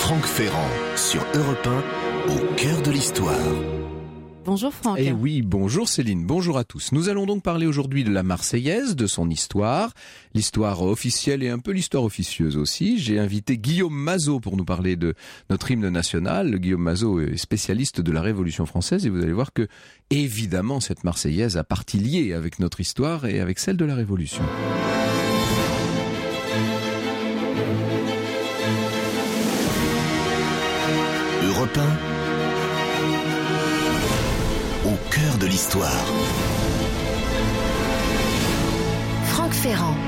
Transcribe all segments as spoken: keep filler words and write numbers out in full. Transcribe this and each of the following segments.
Franck Ferrand sur Europe un, au cœur de l'histoire. Bonjour Franck. Eh oui, bonjour Céline, bonjour à tous. Nous allons donc parler aujourd'hui de la Marseillaise, de son histoire, l'histoire officielle et un peu l'histoire officieuse aussi. J'ai invité Guillaume Mazot pour nous parler de notre hymne national. Guillaume Mazot est spécialiste de la Révolution française et vous allez voir que, évidemment, cette Marseillaise a partie liée avec notre histoire et avec celle de la Révolution. Europe un, au cœur de l'histoire. Franck Ferrand.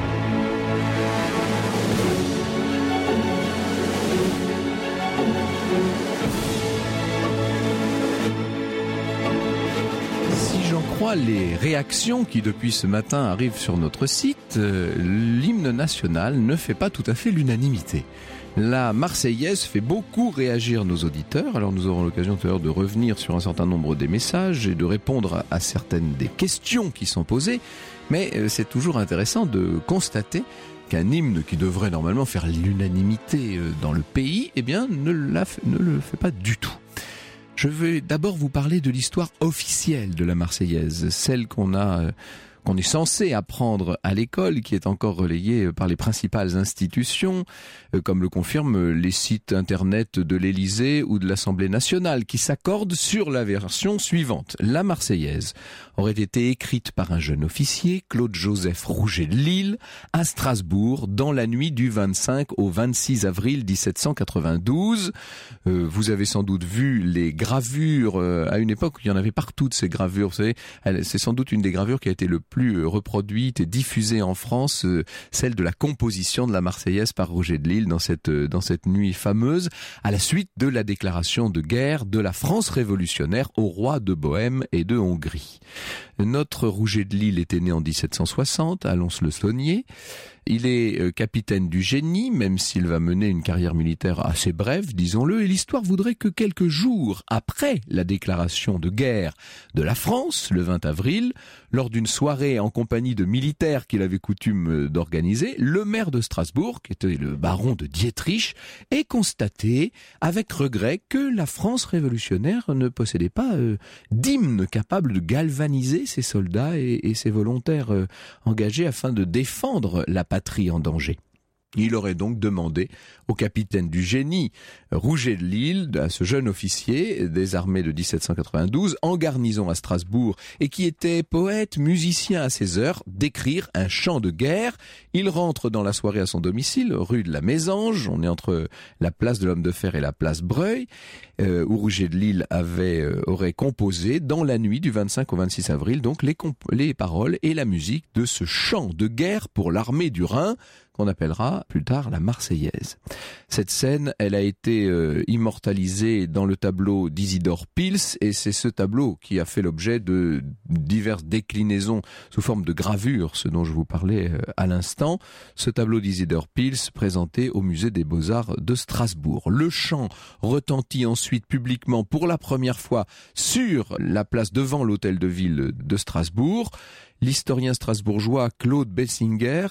Si j'en crois les réactions qui depuis ce matin arrivent sur notre site, euh, l'hymne national ne fait pas tout à fait l'unanimité. La Marseillaise fait beaucoup réagir nos auditeurs, alors nous aurons l'occasion tout à l'heure de revenir sur un certain nombre des messages et de répondre à certaines des questions qui sont posées, mais c'est toujours intéressant de constater qu'un hymne qui devrait normalement faire l'unanimité dans le pays, eh bien ne, la, ne le fait pas du tout. Je vais d'abord vous parler de l'histoire officielle de la Marseillaise, celle qu'on a... qu'on est censé apprendre à l'école, qui est encore relayée par les principales institutions, comme le confirment les sites internet de l'Élysée ou de l'Assemblée nationale, qui s'accordent sur la version suivante. La Marseillaise aurait été écrite par un jeune officier, Claude-Joseph Rouget de Lisle, à Strasbourg, dans la nuit du vingt-cinq au vingt-six avril dix-sept cent quatre-vingt-douze. Euh, vous avez sans doute vu les gravures, euh, à une époque où il y en avait partout de ces gravures, vous savez, elle, c'est sans doute une des gravures qui a été le plus reproduite et diffusée en France, euh, celle de la composition de la Marseillaise par Rouget de Lisle dans cette, euh, dans cette nuit fameuse, à la suite de la déclaration de guerre de la France révolutionnaire au roi de Bohême et de Hongrie. Notre Rouget de Lisle était né en dix-sept cent soixante à Lons-le-Saunier. Il est capitaine du génie, même s'il va mener une carrière militaire assez brève, disons-le, et l'histoire voudrait que quelques jours après la déclaration de guerre de la France, le vingt avril, lors d'une soirée en compagnie de militaires qu'il avait coutume d'organiser, le maire de Strasbourg, qui était le baron de Dietrich, ait constaté avec regret que la France révolutionnaire ne possédait pas euh, d'hymne capable de galvaniser ses soldats et, et ses volontaires euh, engagés afin de défendre la patrie en danger. Il aurait donc demandé au capitaine du génie, Rouget de Lisle, à ce jeune officier des armées de dix-sept cent quatre-vingt-douze, en garnison à Strasbourg, et qui était poète, musicien à ses heures, d'écrire un chant de guerre. Il rentre dans la soirée à son domicile, rue de la Mésange, on est entre la place de l'Homme de Fer et la place Breuil, euh, où Rouget de Lisle avait, euh, aurait composé dans la nuit du vingt-cinq au vingt-six avril, donc les, comp- les paroles et la musique de ce chant de guerre pour l'armée du Rhin, qu'on appellera plus tard la Marseillaise. Cette scène, elle a été euh, immortalisée dans le tableau d'Isidore Pils, et c'est ce tableau qui a fait l'objet de diverses déclinaisons sous forme de gravures, ce dont je vous parlais euh, à l'instant. Ce tableau d'Isidore Pils présenté au musée des Beaux-Arts de Strasbourg. Le chant retentit ensuite publiquement pour la première fois sur la place devant l'hôtel de ville de Strasbourg. L'historien strasbourgeois Claude Bessinger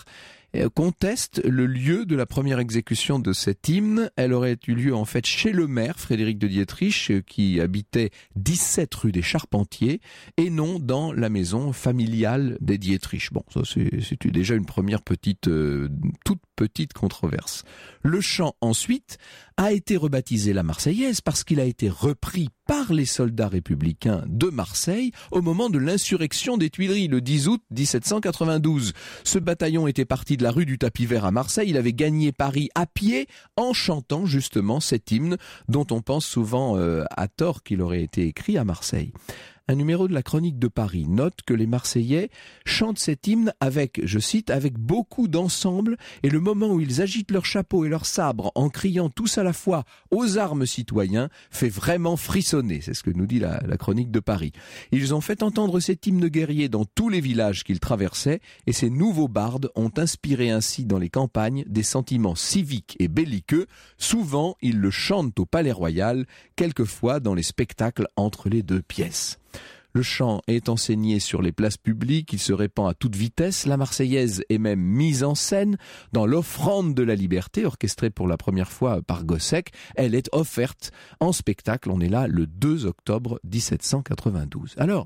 conteste le lieu de la première exécution de cet hymne. Elle aurait eu lieu en fait chez le maire Frédéric de Dietrich, qui habitait dix-sept rue des Charpentiers, et non dans la maison familiale des Dietrich. Bon, ça c'est, c'est déjà une première petite, euh, toute petite controverse. Le chant ensuite a été rebaptisé la Marseillaise parce qu'il a été repris par les soldats républicains de Marseille au moment de l'insurrection des Tuileries, le dix août dix-sept cent quatre-vingt-douze. Ce bataillon était parti de la rue du Tapis Vert à Marseille. Il avait gagné Paris à pied en chantant justement cet hymne dont on pense souvent euh, à tort qu'il aurait été écrit à Marseille. Un numéro de la Chronique de Paris note que les Marseillais chantent cet hymne avec, je cite, avec beaucoup d'ensemble, et le moment où ils agitent leurs chapeaux et leurs sabres en criant tous à la fois aux armes citoyens fait vraiment frissonner. C'est ce que nous dit la, la Chronique de Paris. Ils ont fait entendre cet hymne guerrier dans tous les villages qu'ils traversaient, et ces nouveaux bardes ont inspiré ainsi dans les campagnes des sentiments civiques et belliqueux. Souvent, ils le chantent au Palais Royal, quelquefois dans les spectacles entre les deux pièces. Le chant est enseigné sur les places publiques, il se répand à toute vitesse. La Marseillaise est même mise en scène dans l'Offrande de la Liberté, orchestrée pour la première fois par Gossec. Elle est offerte en spectacle. On est là le deux octobre dix-sept cent quatre-vingt-douze. Alors,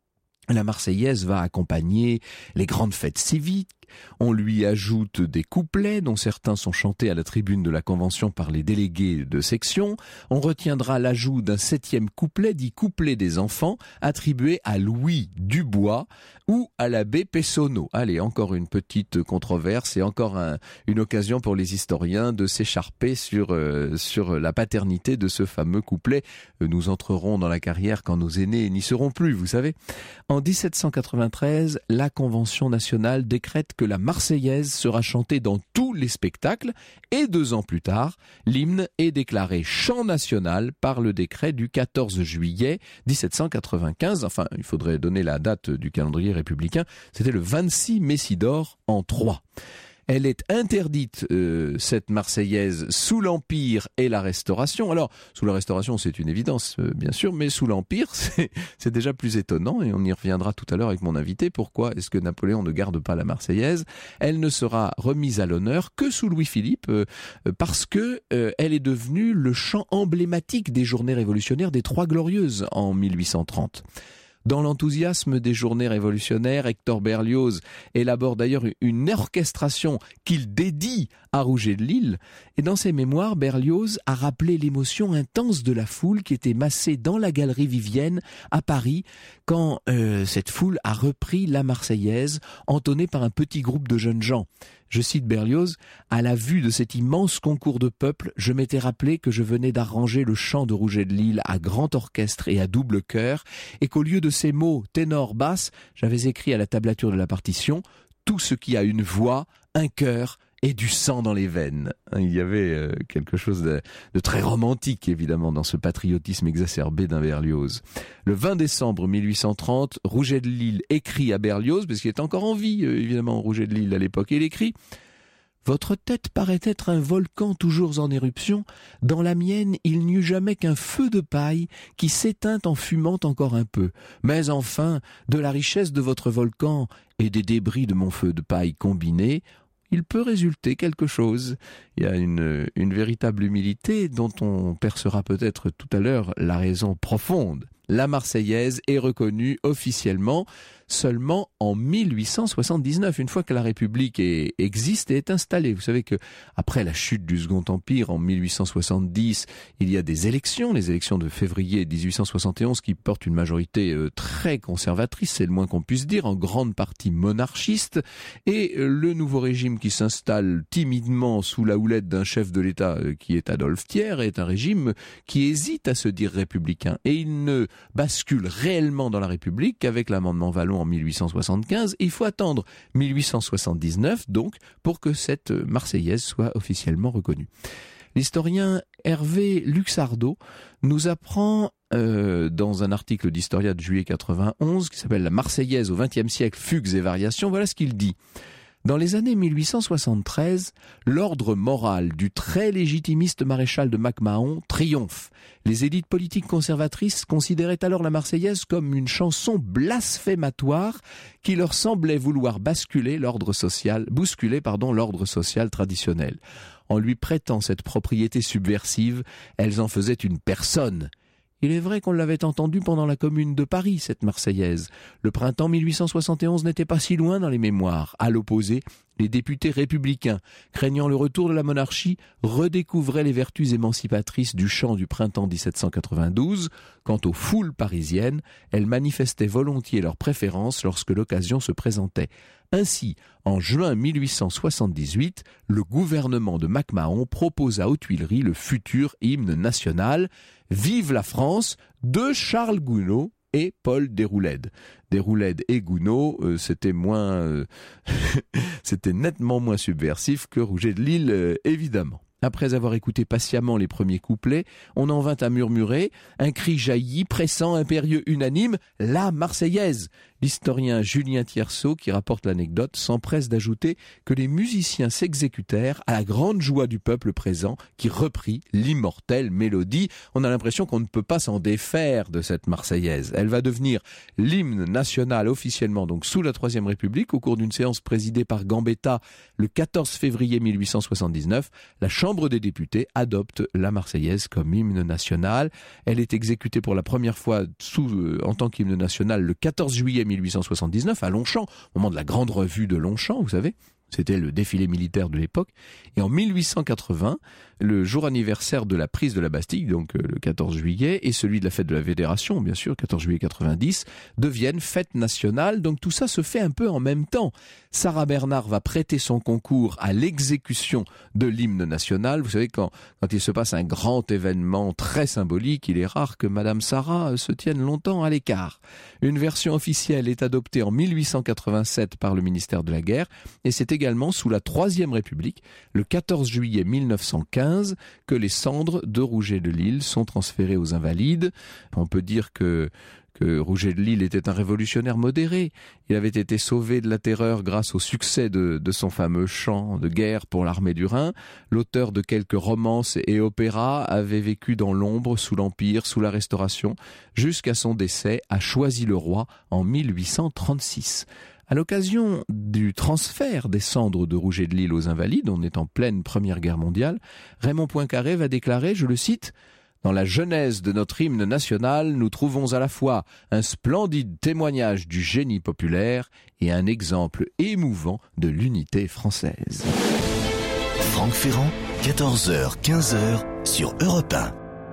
la Marseillaise va accompagner les grandes fêtes civiques. On lui ajoute des couplets dont certains sont chantés à la tribune de la Convention par les délégués de section. On retiendra l'ajout d'un septième couplet, dit couplet des enfants, attribué à Louis Dubois ou à l'abbé Pessonneau. Allez, encore une petite controverse et encore un, une occasion pour les historiens de s'écharper sur, euh, sur la paternité de ce fameux couplet. Nous entrerons dans la carrière quand nos aînés n'y seront plus, vous savez. En dix-sept cent quatre-vingt-treize, la Convention nationale décrète que la Marseillaise sera chantée dans tous les spectacles et deux ans plus tard, l'hymne est déclaré chant national par le décret du quatorze juillet dix-sept cent quatre-vingt-quinze. Enfin, il faudrait donner la date du calendrier républicain. C'était le vingt-six Messidor en trois. Elle est interdite, euh, cette Marseillaise, sous l'Empire et la Restauration. Alors, sous la Restauration, c'est une évidence, euh, bien sûr, mais sous l'Empire, c'est, c'est déjà plus étonnant, et on y reviendra tout à l'heure avec mon invité. Pourquoi est-ce que Napoléon ne garde pas la Marseillaise ? Elle ne sera remise à l'honneur que sous Louis-Philippe, euh, parce que euh, elle est devenue le chant emblématique des journées révolutionnaires des Trois Glorieuses en mille huit cent trente. Dans l'enthousiasme des journées révolutionnaires, Hector Berlioz élabore d'ailleurs une orchestration qu'il dédie à Rouget de Lisle. Et dans ses mémoires, Berlioz a rappelé l'émotion intense de la foule qui était massée dans la galerie Vivienne à Paris quand euh, cette foule a repris la Marseillaise, entonnée par un petit groupe de jeunes gens. Je cite Berlioz, « À la vue de cet immense concours de peuple, je m'étais rappelé que je venais d'arranger le chant de Rouget de Lisle à grand orchestre et à double chœur, et qu'au lieu de ces mots ténor basse, j'avais écrit à la tablature de la partition « Tout ce qui a une voix, un cœur et du sang dans les veines ». Il y avait euh, quelque chose de, de très romantique, évidemment, dans ce patriotisme exacerbé d'un Berlioz. Le vingt décembre mille huit cent trente, Rouget de Lisle écrit à Berlioz, parce qu'il est encore en vie, euh, évidemment, Rouget de Lisle à l'époque, et il écrit « Votre tête paraît être un volcan toujours en éruption. Dans la mienne, il n'y eut jamais qu'un feu de paille qui s'éteint en fumant encore un peu. Mais enfin, de la richesse de votre volcan et des débris de mon feu de paille combinés, il peut résulter quelque chose. » Il y a une, une véritable humilité dont on percera peut-être tout à l'heure la raison profonde. La Marseillaise est reconnue officiellement seulement en mille huit cent soixante-dix-neuf, une fois que la République est, existe et est installée. Vous savez que après la chute du Second Empire en mille huit cent soixante-dix, il y a des élections, les élections de février dix-huit cent soixante et onze qui portent une majorité euh, très conservatrice, c'est le moins qu'on puisse dire, en grande partie monarchiste, et euh, le nouveau régime qui s'installe timidement sous la houlette d'un chef de l'État euh, qui est Adolphe Thiers est un régime qui hésite à se dire républicain, et il ne bascule réellement dans la République qu'avec l'amendement Vallon en mille huit cent soixante-quinze. Il faut attendre mille huit cent soixante-dix-neuf, donc, pour que cette Marseillaise soit officiellement reconnue. L'historien Hervé Luxardo nous apprend, euh, dans un article d'Historia de juillet quatre-vingt-onze, qui s'appelle « La Marseillaise au vingtième siècle, fugues et variations », voilà ce qu'il dit. Dans les années mille huit cent soixante-treize, l'ordre moral du très légitimiste maréchal de MacMahon triomphe. Les élites politiques conservatrices considéraient alors la Marseillaise comme une chanson blasphématoire qui leur semblait vouloir basculer l'ordre social, bousculer pardon, l'ordre social traditionnel. En lui prêtant cette propriété subversive, elles en faisaient une personne. Il est vrai qu'on l'avait entendu pendant la Commune de Paris, cette Marseillaise. Le printemps mille huit cent soixante et onze n'était pas si loin dans les mémoires. À l'opposé, les députés républicains, craignant le retour de la monarchie, redécouvraient les vertus émancipatrices du chant du printemps dix-sept cent quatre-vingt-douze. Quant aux foules parisiennes, elles manifestaient volontiers leur préférence lorsque l'occasion se présentait. Ainsi, en juin mille huit cent soixante-dix-huit, le gouvernement de MacMahon proposa aux Tuileries le futur hymne national « Vive la France » de Charles Gounod et Paul Déroulède. Déroulède et Gounod, euh, c'était moins, euh, c'était nettement moins subversif que Rouget de Lisle, euh, évidemment. Après avoir écouté patiemment les premiers couplets, on en vint à murmurer, un cri jaillit, pressant, impérieux, unanime, la Marseillaise. L'historien Julien Tierceau, qui rapporte l'anecdote, s'empresse d'ajouter que les musiciens s'exécutèrent à la grande joie du peuple présent qui reprit l'immortelle mélodie. On a l'impression qu'on ne peut pas s'en défaire de cette Marseillaise. Elle va devenir l'hymne national officiellement donc sous la Troisième République au cours d'une séance présidée par Gambetta le quatorze février mille huit cent soixante-dix-neuf. La Chambre des députés adopte la Marseillaise comme hymne national. Elle est exécutée pour la première fois sous, euh, en tant qu'hymne national le quatorze juillet mille huit cent soixante-dix-neuf à Longchamp, au moment de la grande revue de Longchamp, vous savez. C'était le défilé militaire de l'époque. Et en mille huit cent quatre-vingts, le jour anniversaire de la prise de la Bastille, donc le quatorze juillet, et celui de la fête de la Fédération, bien sûr, quatorze juillet quatre-vingt-dix, deviennent fête nationale. Donc tout ça se fait un peu en même temps. Sarah Bernard va prêter son concours à l'exécution de l'hymne national. Vous savez, quand, quand il se passe un grand événement très symbolique, il est rare que Madame Sarah se tienne longtemps à l'écart. Une version officielle est adoptée en mille huit cent quatre-vingt-sept par le ministère de la Guerre, et c'est également sous la Troisième République, le quatorze juillet mille neuf cent quinze, que les cendres de Rouget de Lille sont transférées aux Invalides. On peut dire que que Rouget de Lille était un révolutionnaire modéré. Il avait été sauvé de la terreur grâce au succès de, de son fameux chant de guerre pour l'armée du Rhin. L'auteur de quelques romances et opéras avait vécu dans l'ombre sous l'Empire, sous la Restauration, jusqu'à son décès à Choisy-le-Roi en mille huit cent trente-six. À l'occasion du transfert des cendres de Rouget de Lille aux Invalides, on est en pleine Première Guerre mondiale, Raymond Poincaré va déclarer, je le cite, « Dans la genèse de notre hymne national, nous trouvons à la fois un splendide témoignage du génie populaire et un exemple émouvant de l'unité française. » Franck Ferrand, quatorze heures quinze sur Europe un.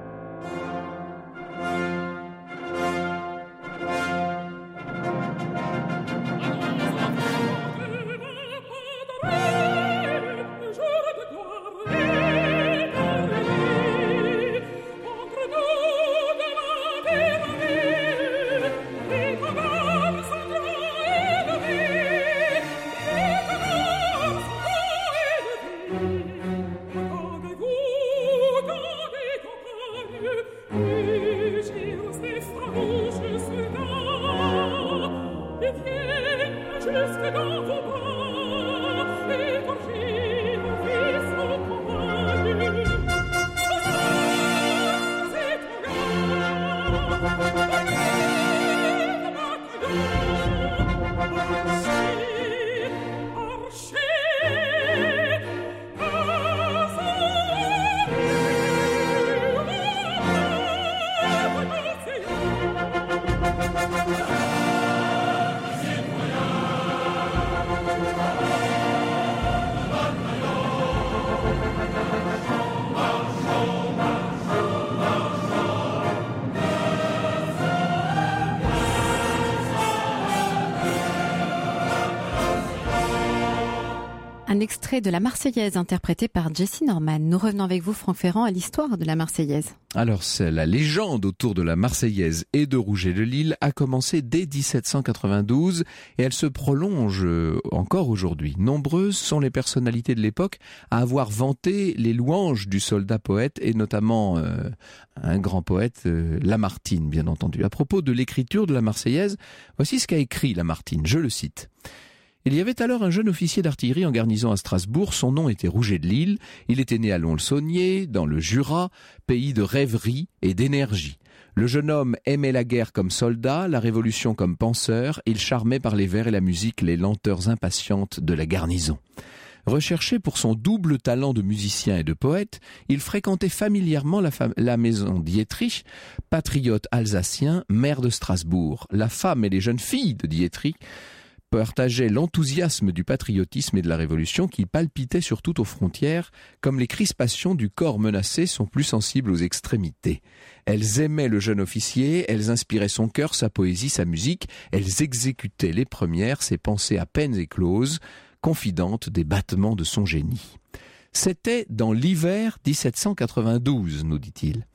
Un extrait de la Marseillaise interprétée par Jessy Norman. Nous revenons avec vous, Franck Ferrand, à l'histoire de la Marseillaise. Alors, c'est la légende autour de la Marseillaise et de Rouget de Lille a commencé dès dix-sept cent quatre-vingt-douze et elle se prolonge encore aujourd'hui. Nombreuses sont les personnalités de l'époque à avoir vanté les louanges du soldat poète et notamment euh, un grand poète, euh, Lamartine, bien entendu. À propos de l'écriture de la Marseillaise, voici ce qu'a écrit Lamartine, je le cite. Il y avait alors un jeune officier d'artillerie en garnison à Strasbourg, son nom était Rouget de Lille, il était né à Lons-le-Saunier, dans le Jura, pays de rêverie et d'énergie. Le jeune homme aimait la guerre comme soldat, la révolution comme penseur, il charmait par les vers et la musique les lenteurs impatientes de la garnison. Recherché pour son double talent de musicien et de poète, il fréquentait familièrement la, fam- la maison Dietrich, patriote alsacien, maire de Strasbourg. La femme et les jeunes filles de Dietrich partageaient l'enthousiasme du patriotisme et de la révolution qui palpitait surtout aux frontières, comme les crispations du corps menacé sont plus sensibles aux extrémités. Elles aimaient le jeune officier, elles inspiraient son cœur, sa poésie, sa musique, elles exécutaient les premières, ses pensées à peine écloses, confidentes des battements de son génie. C'était dans l'hiver dix-sept cent quatre-vingt-douze, nous dit-il.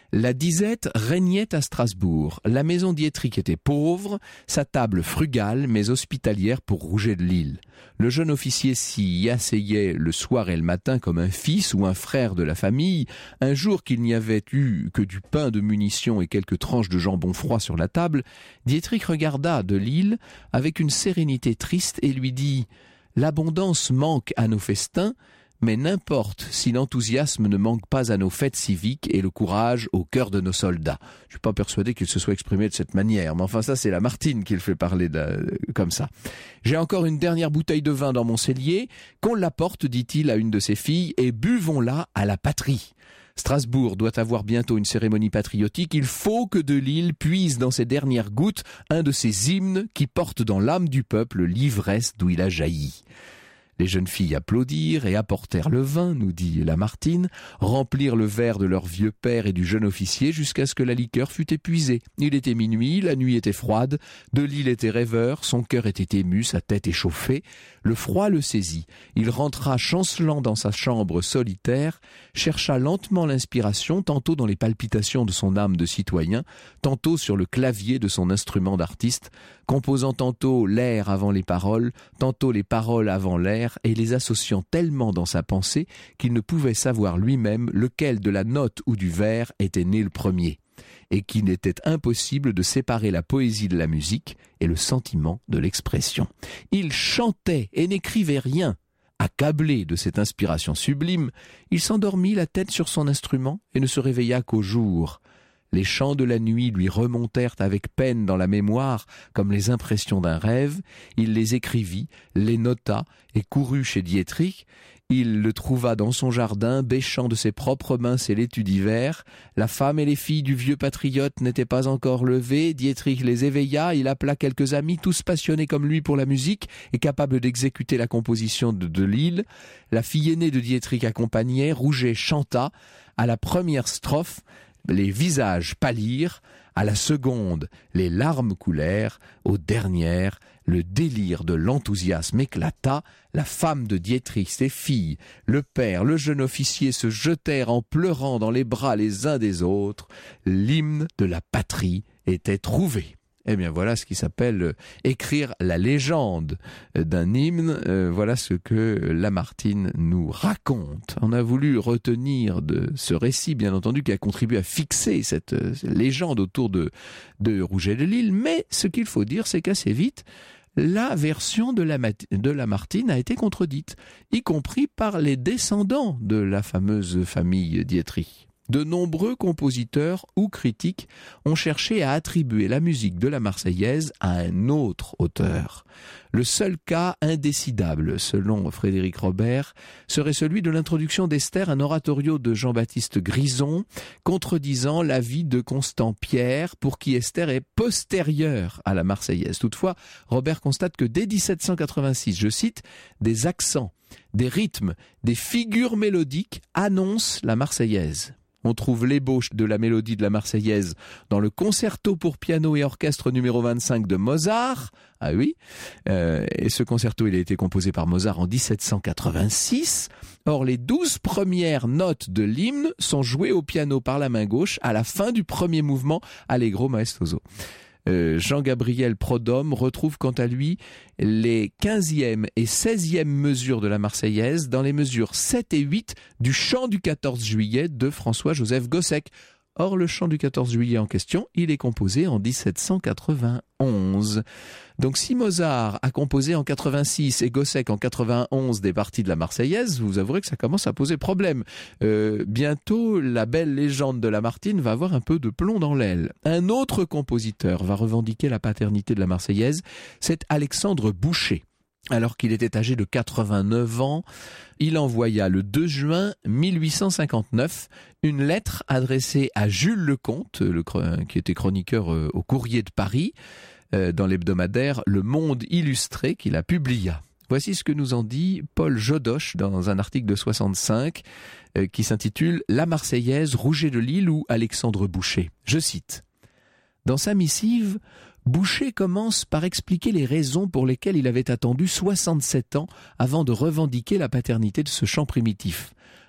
La disette régnait à Strasbourg. La maison Dietrich était pauvre, sa table frugale mais hospitalière pour Rouget de Lille. Le jeune officier s'y asseyait le soir et le matin comme un fils ou un frère de la famille. Un jour qu'il n'y avait eu que du pain de munitions et quelques tranches de jambon froid sur la table, Dietrich regarda de Lille avec une sérénité triste et lui dit « L'abondance manque à nos festins, mais n'importe si l'enthousiasme ne manque pas à nos fêtes civiques et le courage au cœur de nos soldats. » Je suis pas persuadé qu'il se soit exprimé de cette manière, mais enfin ça c'est Lamartine qui le fait parler de, comme ça. « J'ai encore une dernière bouteille de vin dans mon cellier, qu'on l'apporte, dit-il à une de ses filles, et buvons-la à la patrie. Strasbourg doit avoir bientôt une cérémonie patriotique, il faut que de Lille puise dans ses dernières gouttes un de ces hymnes qui portent dans l'âme du peuple l'ivresse d'où il a jailli. » Les jeunes filles applaudirent et apportèrent le vin, nous dit Lamartine, remplirent le verre de leur vieux père et du jeune officier jusqu'à ce que la liqueur fût épuisée. Il était minuit, la nuit était froide, de Lille était rêveur, son cœur était ému, sa tête échauffée. Le froid le saisit. Il rentra chancelant dans sa chambre solitaire, chercha lentement l'inspiration, tantôt dans les palpitations de son âme de citoyen, tantôt sur le clavier de son instrument d'artiste, composant tantôt l'air avant les paroles, tantôt les paroles avant l'air, et les associant tellement dans sa pensée qu'il ne pouvait savoir lui-même lequel de la note ou du vers était né le premier, et qu'il était impossible de séparer la poésie de la musique et le sentiment de l'expression. Il chantait et n'écrivait rien. Accablé de cette inspiration sublime, il s'endormit la tête sur son instrument et ne se réveilla qu'au jour. Les chants de la nuit lui remontèrent avec peine dans la mémoire comme les impressions d'un rêve. Il les écrivit, les nota et courut chez Dietrich. Il le trouva dans son jardin, bêchant de ses propres mains ses laitues d'hiver. La femme et les filles du vieux patriote n'étaient pas encore levées. Dietrich les éveilla, il appela quelques amis, tous passionnés comme lui pour la musique et capables d'exécuter la composition de, de Lille. La fille aînée de Dietrich accompagnait, Rouget chanta. À la première strophe, les visages pâlirent, à la seconde, les larmes coulèrent, aux dernières, le délire de l'enthousiasme éclata, la femme de Dietrich, ses filles, le père, le jeune officier se jetèrent en pleurant dans les bras les uns des autres, l'hymne de la patrie était trouvé. Eh bien voilà ce qui s'appelle euh, écrire la légende d'un hymne, euh, voilà ce que Lamartine nous raconte. On a voulu retenir de ce récit, bien entendu, qui a contribué à fixer cette, euh, cette légende autour de, de Rouget de Lille, mais ce qu'il faut dire, c'est qu'assez vite, la version de, la, de Lamartine a été contredite, y compris par les descendants de la fameuse famille Dietrich. De nombreux compositeurs ou critiques ont cherché à attribuer la musique de la Marseillaise à un autre auteur. Le seul cas indécidable, selon Frédéric Robert, serait celui de l'introduction d'Esther, un oratorio de Jean-Baptiste Grison, contredisant l'avis de Constant Pierre, pour qui Esther est postérieure à la Marseillaise. Toutefois, Robert constate que dès dix-sept cent quatre-vingt-six, je cite, des accents, des rythmes, des figures mélodiques annoncent la Marseillaise. On trouve l'ébauche de la mélodie de la Marseillaise dans le concerto pour piano et orchestre numéro vingt-cinq de Mozart. Ah oui, euh, et ce concerto il a été composé par Mozart en dix-sept cent quatre-vingt-six. Or, les douze premières notes de l'hymne sont jouées au piano par la main gauche à la fin du premier mouvement Allegro maestoso. Euh, Jean-Gabriel Prodhomme retrouve quant à lui les quinzième et seizième mesures de la Marseillaise dans les mesures sept et huit du chant du quatorze juillet de François-Joseph Gossec. Or, le chant du quatorze juillet en question, il est composé en dix-sept cent quatre-vingt-onze. Donc, si Mozart a composé en quatre-vingt-six et Gossec en quatre-vingt-onze des parties de la Marseillaise, vous avouerez que ça commence à poser problème. Euh, bientôt, la belle légende de Lamartine va avoir un peu de plomb dans l'aile. Un autre compositeur va revendiquer la paternité de la Marseillaise, c'est Alexandre Boucher. Alors qu'il était âgé de quatre-vingt-neuf ans, il envoya le deux juin mille huit cent cinquante-neuf une lettre adressée à Jules Lecomte, le, qui était chroniqueur au Courrier de Paris, euh, dans l'hebdomadaire Le Monde Illustré qu'il a publia. Voici ce que nous en dit Paul Jodoche dans un article de soixante-cinq euh, qui s'intitule « La Marseillaise, Rouget de Lille ou Alexandre Boucher ». Je cite. Dans sa missive, Boucher commence par expliquer les raisons pour lesquelles il avait attendu soixante-sept ans avant de revendiquer la paternité de ce chant primitif.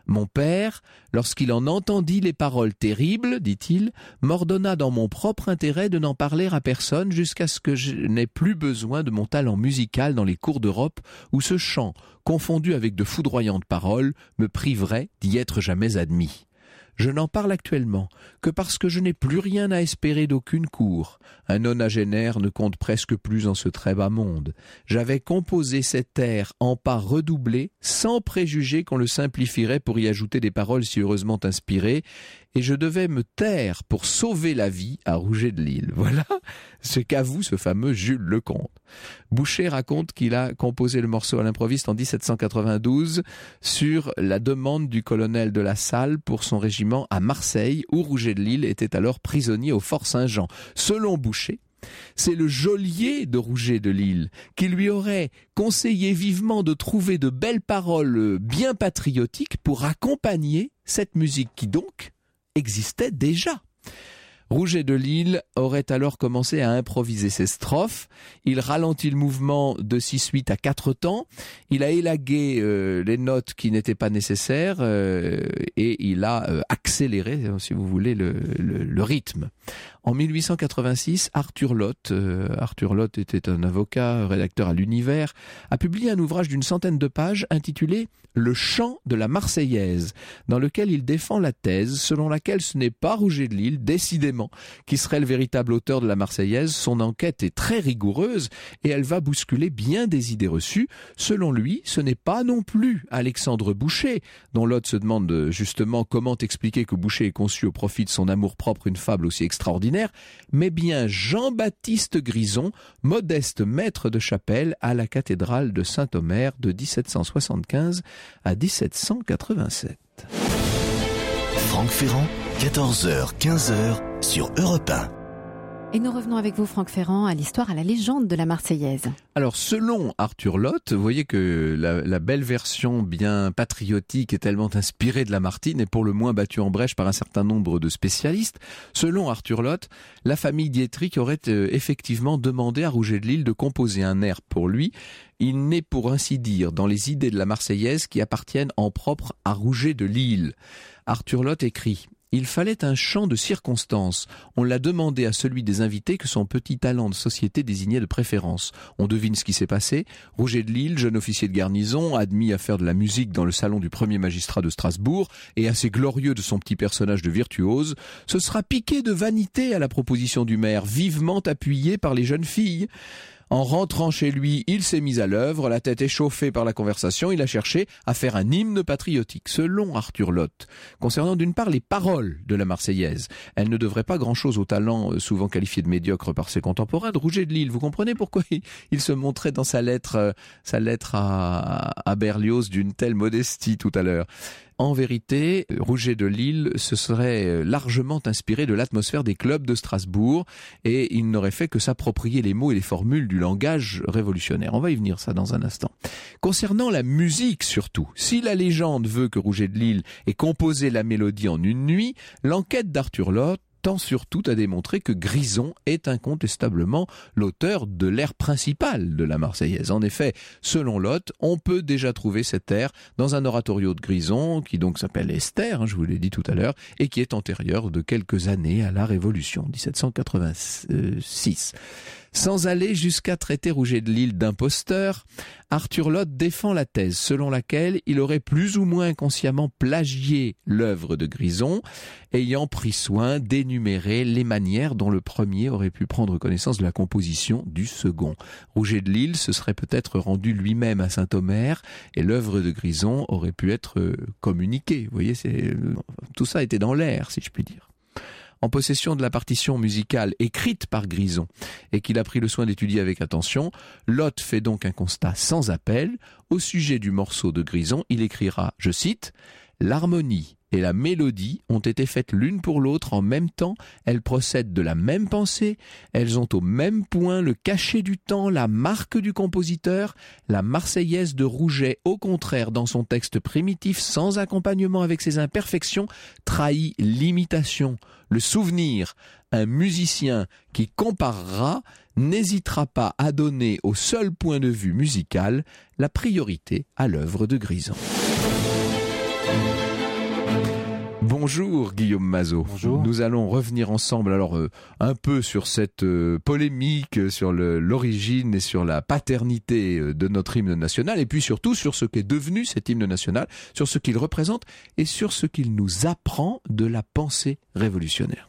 Mon père, lorsqu'il en entendit les paroles terribles, dit-il, m'ordonna dans mon propre intérêt de n'en parler à personne jusqu'à ce que je n'ai plus besoin de mon talent musical dans les cours d'Europe où ce chant, confondu avec de foudroyantes paroles, me priverait d'y être jamais admis. Je n'en parle actuellement que parce que je n'ai plus rien à espérer d'aucune cour. Un nonagénaire ne compte presque plus en ce très bas monde. J'avais composé cet air en pas redoublé, sans préjuger qu'on le simplifierait pour y ajouter des paroles si heureusement inspirées, et je devais me taire pour sauver la vie à Rouget de Lisle. Voilà ce qu'avoue ce fameux Jules Lecomte. Boucher raconte qu'il a composé le morceau à l'improviste en dix-sept cent quatre-vingt-douze sur la demande du colonel de La Salle pour son régiment à Marseille, où Rouget de Lisle était alors prisonnier au Fort Saint-Jean. Selon Boucher, c'est le geôlier de Rouget de Lisle qui lui aurait conseillé vivement de trouver de belles paroles bien patriotiques pour accompagner cette musique qui donc existait déjà. Rouget de Lisle aurait alors commencé à improviser ses strophes. Il ralentit le mouvement de six huit à quatre temps. Il a élagué euh, les notes qui n'étaient pas nécessaires euh, et il a euh, accéléré, si vous voulez, le, le, le rythme. En mille huit cent quatre-vingt-six, Arthur Lotte, euh, Arthur Lotte était un avocat, rédacteur à l'Univers, a publié un ouvrage d'une centaine de pages intitulé « Le chant de la Marseillaise », dans lequel il défend la thèse selon laquelle ce n'est pas Rouget de Lisle, décidément, qui serait le véritable auteur de la Marseillaise. Son enquête est très rigoureuse et elle va bousculer bien des idées reçues. Selon lui, ce n'est pas non plus Alexandre Boucher, dont Lotte se demande justement comment expliquer que Boucher ait conçu au profit de son amour-propre une fable aussi extraordinaire, mais bien Jean-Baptiste Grison, modeste maître de chapelle à la cathédrale de Saint-Omer de dix-sept cent soixante-quinze à dix-sept cent quatre-vingt-sept. Franck Ferrand, quatorze heures quinze sur Europe un. Et nous revenons avec vous, Franck Ferrand, à l'histoire, à la légende de la Marseillaise. Alors, selon Arthur Lotte, vous voyez que la, la belle version bien patriotique est tellement inspirée de Lamartine et pour le moins battue en brèche par un certain nombre de spécialistes. Selon Arthur Lotte, la famille Dietrich aurait euh, effectivement demandé à Rouget de Lisle de composer un air pour lui. Il n'est pour ainsi dire dans les idées de la Marseillaise qui appartiennent en propre à Rouget de Lisle. Arthur Lotte écrit: il fallait un chant de circonstance. On l'a demandé à celui des invités que son petit talent de société désignait de préférence. On devine ce qui s'est passé. Rouget de Lisle, jeune officier de garnison, admis à faire de la musique dans le salon du premier magistrat de Strasbourg, et assez glorieux de son petit personnage de virtuose, se sera piqué de vanité à la proposition du maire, vivement appuyé par les jeunes filles. En rentrant chez lui, il s'est mis à l'œuvre, la tête échauffée par la conversation, il a cherché à faire un hymne patriotique, selon Arthur Lotte. Concernant d'une part les paroles de la Marseillaise, elle ne devrait pas grand-chose au talent souvent qualifié de médiocre par ses contemporains de Rouget de Lisle. Vous comprenez pourquoi il, il se montrait dans sa lettre, euh, sa lettre à, à Berlioz d'une telle modestie tout à l'heure. En vérité, Rouget de Lisle se serait largement inspiré de l'atmosphère des clubs de Strasbourg et il n'aurait fait que s'approprier les mots et les formules du langage révolutionnaire. On va y venir ça dans un instant. Concernant la musique surtout, si la légende veut que Rouget de Lisle ait composé la mélodie en une nuit, l'enquête d'Arthur Lotte tend surtout à démontrer que Grison est incontestablement l'auteur de l'air principal de la Marseillaise. En effet, selon Lotte, on peut déjà trouver cet air dans un oratorio de Grison, qui donc s'appelle Esther, hein, je vous l'ai dit tout à l'heure, et qui est antérieur de quelques années à la Révolution, dix-sept cent quatre-vingt-six. Sans aller jusqu'à traiter Rouget de Lisle d'imposteur, Arthur Lotte défend la thèse selon laquelle il aurait plus ou moins inconsciemment plagié l'œuvre de Grison, ayant pris soin d'énumérer les manières dont le premier aurait pu prendre connaissance de la composition du second. Rouget de Lisle se serait peut-être rendu lui-même à Saint-Omer et l'œuvre de Grison aurait pu être communiquée. Vous voyez, c'est, tout ça était dans l'air, si je puis dire. En possession de la partition musicale écrite par Grison et qu'il a pris le soin d'étudier avec attention, Lotte fait donc un constat sans appel. Au sujet du morceau de Grison, il écrira, je cite, « L'harmonie et la mélodie ont été faites l'une pour l'autre en même temps, elles procèdent de la même pensée, elles ont au même point le cachet du temps, la marque du compositeur. La Marseillaise de Rouget, au contraire, dans son texte primitif, sans accompagnement avec ses imperfections, trahit l'imitation, le souvenir. Un musicien qui comparera n'hésitera pas à donner au seul point de vue musical la priorité à l'œuvre de Grison. » Bonjour Guillaume Mazot. Bonjour. Nous allons revenir ensemble alors euh, un peu sur cette euh, polémique, sur le, l'origine et sur la paternité euh, de notre hymne national et puis surtout sur ce qu'est devenu cet hymne national, sur ce qu'il représente et sur ce qu'il nous apprend de la pensée révolutionnaire.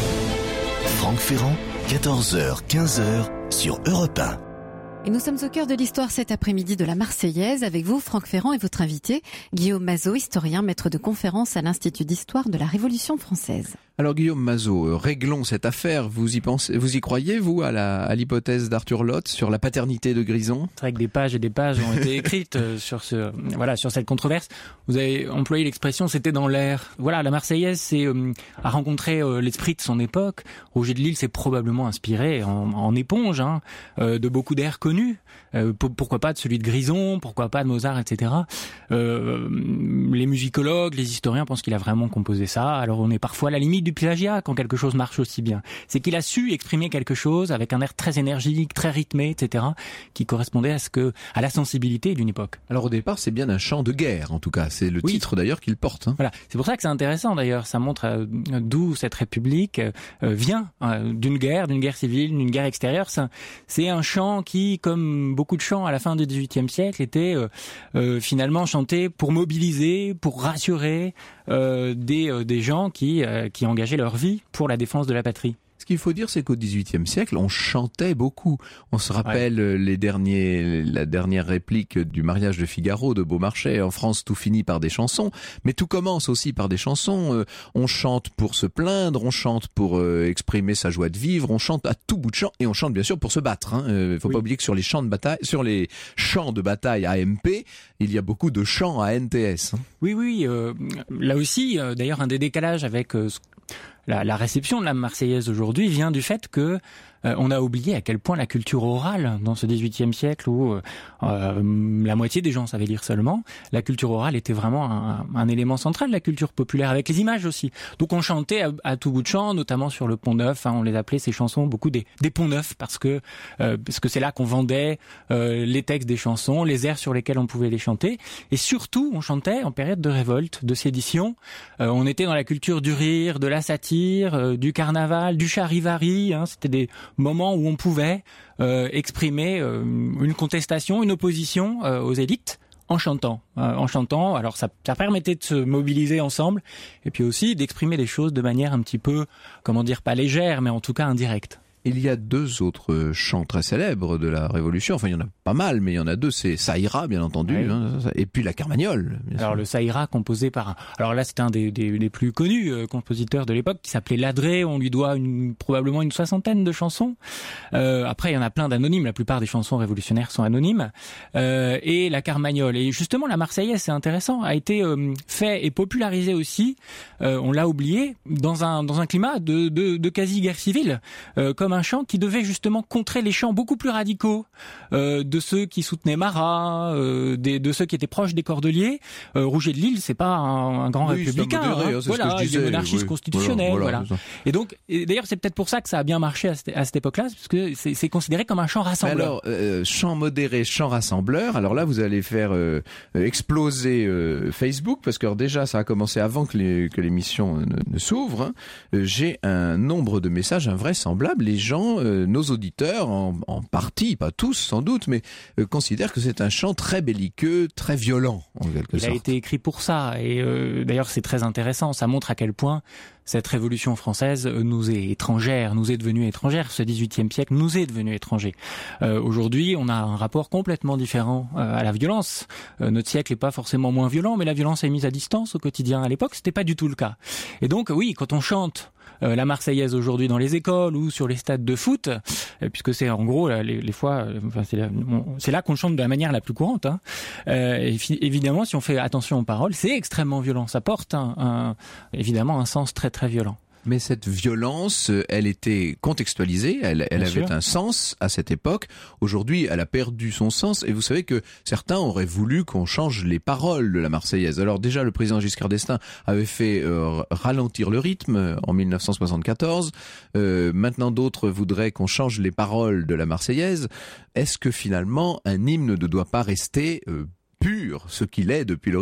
Franck Ferrand, quatorze heures quinze heures sur Europe un. Et nous sommes au cœur de l'histoire cet après-midi de la Marseillaise avec vous, Franck Ferrand, et votre invité, Guillaume Mazot, historien, maître de conférence à l'Institut d'histoire de la Révolution française. Alors Guillaume Mazot, euh, réglons cette affaire. Vous y pensez, vous y croyez, vous, à, la, à l'hypothèse d'Arthur Lotte sur la paternité de Grison ? C'est vrai que des pages et des pages ont été écrites euh, sur ce, voilà, sur cette controverse. Vous avez employé l'expression, c'était dans l'air. Voilà, la Marseillaise, c'est euh, a rencontré euh, l'esprit de son époque. Roger de Lille s'est probablement inspiré en, en éponge hein, euh, de beaucoup d'airs connus. Euh, pour, pourquoi pas de celui de Grison, pourquoi pas de Mozart, et cetera. Euh, les musicologues, les historiens pensent qu'il a vraiment composé ça. Alors on est parfois à la limite du plagiat quand quelque chose marche aussi bien. C'est qu'il a su exprimer quelque chose avec un air très énergique, très rythmé, et cetera, qui correspondait à ce que, à la sensibilité d'une époque. Alors au départ, c'est bien un chant de guerre, en tout cas. C'est le oui. titre d'ailleurs qu'il porte. Hein. Voilà, c'est pour ça que c'est intéressant d'ailleurs. Ça montre euh, d'où cette République euh, vient euh, d'une guerre, d'une guerre civile, d'une guerre extérieure. C'est un, c'est un chant qui, comme beaucoup de chants à la fin du dix-huitième siècle, était euh, euh, finalement chanté pour mobiliser, pour rassurer euh, des euh, des gens qui euh, qui engageaient leur vie pour la défense de la patrie. Ce qu'il faut dire, c'est qu'au dix-huitième siècle, on chantait beaucoup. On se rappelle ouais. les derniers, la dernière réplique du mariage de Figaro de Beaumarchais. En France, tout finit par des chansons, mais tout commence aussi par des chansons. Euh, on chante pour se plaindre, on chante pour euh, exprimer sa joie de vivre, on chante à tout bout de champ et on chante bien sûr pour se battre. Il hein. euh, faut oui. pas oublier que sur les champs de bataille, sur les champs de bataille A M P, il y a beaucoup de chants à N T S. Hein. Oui, oui. Euh, là aussi, euh, d'ailleurs, un des décalages avec euh, La, la réception de la Marseillaise aujourd'hui vient du fait que euh, on a oublié à quel point la culture orale dans ce dix-huitième siècle où euh, euh, la moitié des gens savaient lire seulement, la culture orale était vraiment un, un élément central de la culture populaire avec les images aussi. Donc on chantait à, à tout bout de champ, notamment sur le Pont Neuf. Hein, on les appelait ces chansons beaucoup des, des ponts neufs parce que euh, parce que c'est là qu'on vendait euh, les textes des chansons, les airs sur lesquels on pouvait les chanter. Et surtout, on chantait en période de révolte, de sédition. Euh, on était dans la culture du rire, de la satire, euh, du carnaval, du charivari. Hein, c'était des moments où on pouvait euh, exprimer euh, une contestation, une opposition euh, aux élites en chantant. Euh, en chantant, alors ça, ça permettait de se mobiliser ensemble et puis aussi d'exprimer des choses de manière un petit peu, comment dire, pas légère, mais en tout cas indirecte. Il y a deux autres chants très célèbres de la Révolution. Enfin, il y en a pas mal, mais il y en a deux. C'est Ça ira, bien entendu, oui. hein, et puis la Carmagnole. Bien alors sûr. Le Ça ira, composé par un... Alors là, c'est un des, des, des plus connus euh, compositeurs de l'époque, qui s'appelait Ladré. On lui doit une, probablement une soixantaine de chansons. Euh, après, il y en a plein d'anonymes. La plupart des chansons révolutionnaires sont anonymes. Euh, et la Carmagnole. Et justement, la Marseillaise, c'est intéressant, a été euh, fait et popularisé aussi, euh, on l'a oublié, dans un, dans un climat de, de, de quasi-guerre civile, euh, comme un chant qui devait justement contrer les chants beaucoup plus radicaux euh, de ceux qui soutenaient Marat, euh, des, de ceux qui étaient proches des Cordeliers. Euh, Roger de Lille, c'est pas un, un grand oui, républicain, modéré, hein. hein, Voilà, ce que je il disais, est monarchiste oui. constitutionnel, voilà. voilà. Et donc, et d'ailleurs, c'est peut-être pour ça que ça a bien marché à cette, à cette époque-là, parce que c'est, c'est considéré comme un chant rassembleur. Alors, euh, chant modéré, chant rassembleur. Alors là, vous allez faire euh, exploser euh, Facebook, parce que alors, déjà, ça a commencé avant que, les, que l'émission ne, ne s'ouvre. Hein. Euh, j'ai un nombre de messages invraisemblables. Les gens Euh, nos auditeurs, en, en partie, pas tous sans doute, mais euh, considèrent que c'est un chant très belliqueux, très violent, en quelque Il sorte. Il a été écrit pour ça, et euh, d'ailleurs c'est très intéressant, ça montre à quel point cette révolution française nous est étrangère, nous est devenue étrangère, ce dix-huitième siècle nous est devenu étranger. Euh, aujourd'hui, on a un rapport complètement différent euh, à la violence. Euh, notre siècle n'est pas forcément moins violent, mais la violence est mise à distance au quotidien. À l'époque, c'était pas du tout le cas. Et donc, oui, quand on chante Euh, la Marseillaise aujourd'hui dans les écoles ou sur les stades de foot, euh, puisque c'est en gros les, les fois, euh, enfin, c'est, là, bon, c'est là qu'on chante de la manière la plus courante. Hein. Euh, et fi- évidemment, si on fait attention aux paroles, c'est extrêmement violent. Ça porte un, un, évidemment un sens très très violent. Mais cette violence, elle était contextualisée, elle, elle avait sûr. un sens à cette époque. Aujourd'hui, elle a perdu son sens. Et vous savez que certains auraient voulu qu'on change les paroles de la Marseillaise. Alors déjà, le président Giscard d'Estaing avait fait euh, ralentir le rythme en dix-neuf cent soixante-quatorze. Euh, maintenant, d'autres voudraient qu'on change les paroles de la Marseillaise. Est-ce que finalement, un hymne ne doit pas rester euh, pur, ce qu'il est depuis l'origine ?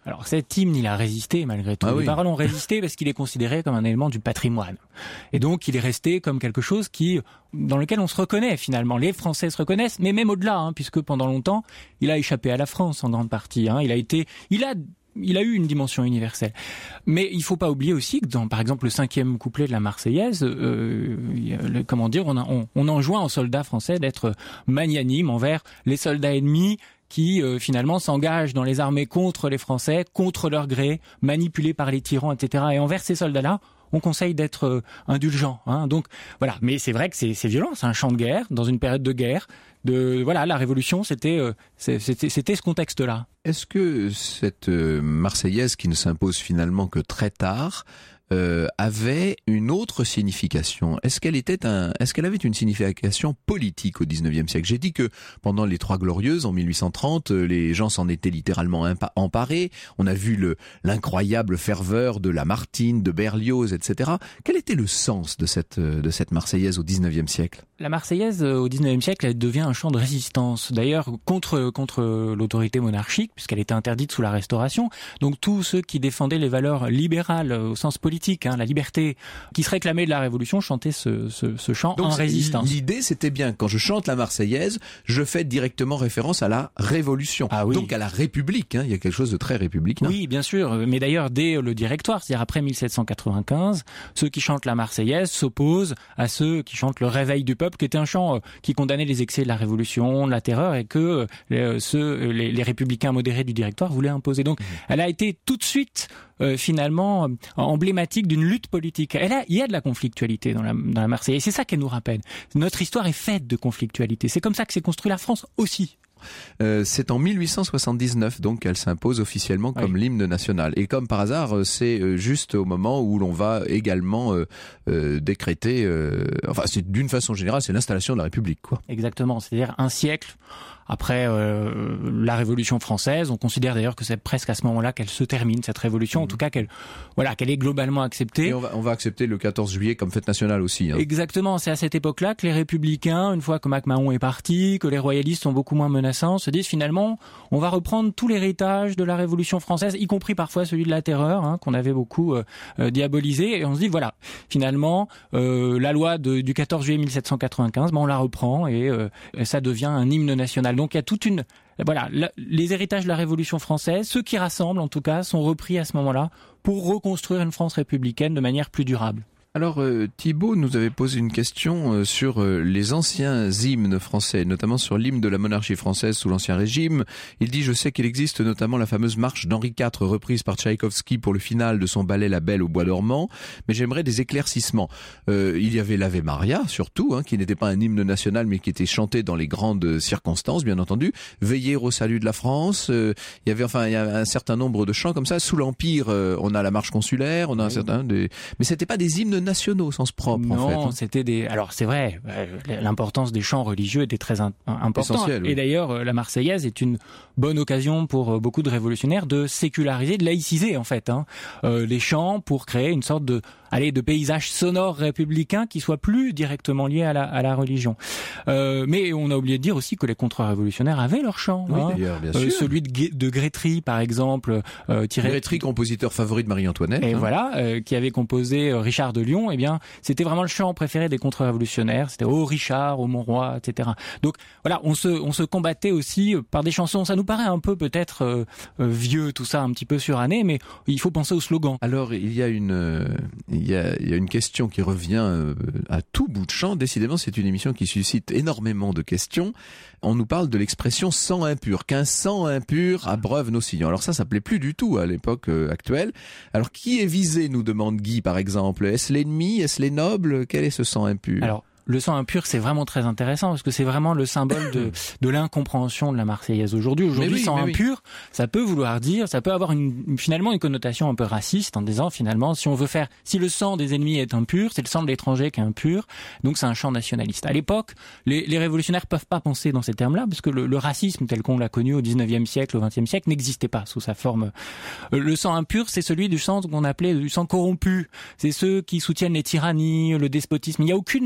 Alors cet hymne, il a résisté malgré tout. Ah, les oui. paroles ont résisté parce qu'il est considéré comme un élément du patrimoine. Et donc il est resté comme quelque chose qui, dans lequel on se reconnaît finalement. Les Français se reconnaissent, mais même au-delà, hein, puisque pendant longtemps, il a échappé à la France en grande partie. Hein. Il a été, il a Il a eu une dimension universelle. Mais il faut pas oublier aussi que dans, par exemple, le cinquième couplet de la Marseillaise, euh, le, comment dire, on, a, on, on enjoint aux soldats français d'être magnanimes envers les soldats ennemis qui, euh, finalement, s'engagent dans les armées contre les Français, contre leur gré, manipulés par les tyrans, et cetera. Et envers ces soldats-là, on conseille d'être euh, indulgent. Hein. Donc, voilà. Mais c'est vrai que c'est, c'est violent. C'est un chant de guerre, dans une période de guerre. De, voilà, la Révolution, c'était, euh, c'était, c'était ce contexte-là. Est-ce que cette euh, Marseillaise, qui ne s'impose finalement que très tard, euh, avait une autre signification? Est-ce qu'elle était un, est-ce qu'elle avait une signification politique au dix-neuvième siècle? J'ai dit que pendant les Trois Glorieuses, en mille huit cent trente, les gens s'en étaient littéralement emparés. On a vu le, l'incroyable ferveur de Lamartine, de Berlioz, et cetera. Quel était le sens de cette, de cette Marseillaise au dix-neuvième siècle? La Marseillaise, au dix-neuvième siècle, elle devient un chant de résistance. D'ailleurs, contre, contre l'autorité monarchique, puisqu'elle était interdite sous la Restauration. Donc, tous ceux qui défendaient les valeurs libérales au sens politique, hein, la liberté, qui se réclamaient de la Révolution, chantaient ce, ce, ce chant Donc, en résistance. L'idée, c'était bien, quand je chante la Marseillaise, je fais directement référence à la Révolution. Ah oui. Donc, à la République, hein. Il y a quelque chose de très républicain. Oui, bien sûr. Mais d'ailleurs, dès le Directoire, c'est-à-dire après mille sept cent quatre-vingt-quinze, ceux qui chantent la Marseillaise s'opposent à ceux qui chantent le Réveil du peuple, qui était un chant qui condamnait les excès de la Révolution, de la terreur, et que euh, ceux, les, les républicains modérés du Directoire voulaient imposer. Donc, mmh. elle a été tout de suite, euh, finalement, emblématique d'une lutte politique. Elle a, il y a de la conflictualité dans la, dans la Marseillaise. Et c'est ça qu'elle nous rappelle. Notre histoire est faite de conflictualité. C'est comme ça que s'est construit la France aussi. Euh, c'est en mille huit cent soixante-dix-neuf donc qu'elle s'impose officiellement comme oui. l'hymne national. Et comme par hasard, c'est juste au moment où l'on va également euh, euh, décréter, euh, enfin c'est d'une façon générale, c'est l'installation de la République, quoi. Exactement, c'est-à-dire un siècle après euh, la Révolution française. On considère d'ailleurs que c'est presque à ce moment-là qu'elle se termine, cette révolution, mmh. en tout cas qu'elle, voilà, qu'elle est globalement acceptée. Et on va, on va accepter le quatorze juillet comme fête nationale aussi. Hein. Exactement, c'est à cette époque-là que les républicains, une fois que MacMahon est parti, que les royalistes sont beaucoup moins menaçants, se disent finalement, on va reprendre tout l'héritage de la Révolution française, y compris parfois celui de la terreur, hein, qu'on avait beaucoup euh, euh, diabolisé, et on se dit voilà, finalement, euh, la loi de, du quatorze juillet mille sept cent quatre-vingt-quinze, ben on la reprend et euh, ça devient un hymne national. Donc il y a toute une, voilà, la, les héritages de la Révolution française, ceux qui rassemblent en tout cas, sont repris à ce moment-là pour reconstruire une France républicaine de manière plus durable. Alors euh, Thibault nous avait posé une question euh, sur euh, les anciens hymnes français, notamment sur l'hymne de la monarchie française sous l'Ancien Régime. Il dit « Je sais qu'il existe notamment la fameuse marche d'Henri quatre reprise par Tchaïkovski pour le final de son ballet La Belle au bois dormant, mais j'aimerais des éclaircissements. Euh, » Il y avait l'Ave Maria surtout, hein, qui n'était pas un hymne national mais qui était chanté dans les grandes circonstances, bien entendu. Veiller au salut de la France. Euh, il y avait enfin il y a un certain nombre de chants comme ça. Sous l'Empire, euh, on a la marche consulaire, on a oui. un certain... Des... Mais c'était pas des hymnes nationaux au sens propre, non, en fait. Non, c'était des... Alors, c'est vrai, l'importance des chants religieux était très in... importante. Essentiel, oui. Et d'ailleurs, la Marseillaise est une bonne occasion pour beaucoup de révolutionnaires de séculariser, de laïciser, en fait, hein, euh, les chants pour créer une sorte de... Allez, de paysage sonore républicain qui soit plus directement lié à la, à la religion. Euh, mais on a oublié de dire aussi que les contre-révolutionnaires avaient leur chant. Oui, hein. d'ailleurs, bien euh, sûr. Celui de, de Grétry, par exemple. Euh, tiré... Grétry, compositeur favori de Marie-Antoinette. Et hein. voilà, euh, qui avait composé euh, Richard de Lyon. Eh bien, c'était vraiment le chant préféré des contre-révolutionnaires. C'était « Oh Richard, oh mon roi », et cetera. Donc voilà, on se, on se combattait aussi par des chansons. Ça nous paraît un peu peut-être euh, euh, vieux, tout ça, un petit peu suranné, mais il faut penser au slogan. Alors, il y a une... Euh, il y a, il y a une question qui revient euh, à tout bout de champ. Décidément, c'est une émission qui suscite énormément de questions. On nous parle de l'expression sang impur, qu'un sang impur abreuve nos sillons. Alors ça, ça plaît plus du tout à l'époque euh, actuelle. Alors qui est visé, nous demande Guy par exemple. Est-ce l'ennemi? Est-ce les nobles? Quel est ce sang impur? Alors, le sang impur, c'est vraiment très intéressant parce que c'est vraiment le symbole de, de l'incompréhension de la Marseillaise aujourd'hui. Aujourd'hui, oui, sang impur, oui. ça peut vouloir dire, ça peut avoir une, finalement une connotation un peu raciste en disant finalement, si on veut faire, si le sang des ennemis est impur, c'est le sang de l'étranger qui est impur, donc c'est un chant nationaliste. À l'époque, les, les révolutionnaires peuvent pas penser dans ces termes-là parce que le, le racisme tel qu'on l'a connu au dix-neuvième siècle, au vingtième siècle, n'existait pas sous sa forme. Le sang impur, c'est celui du sang qu'on appelait du sang corrompu. C'est ceux qui soutiennent les tyrannies, le despotisme. Il n'y a aucune dimension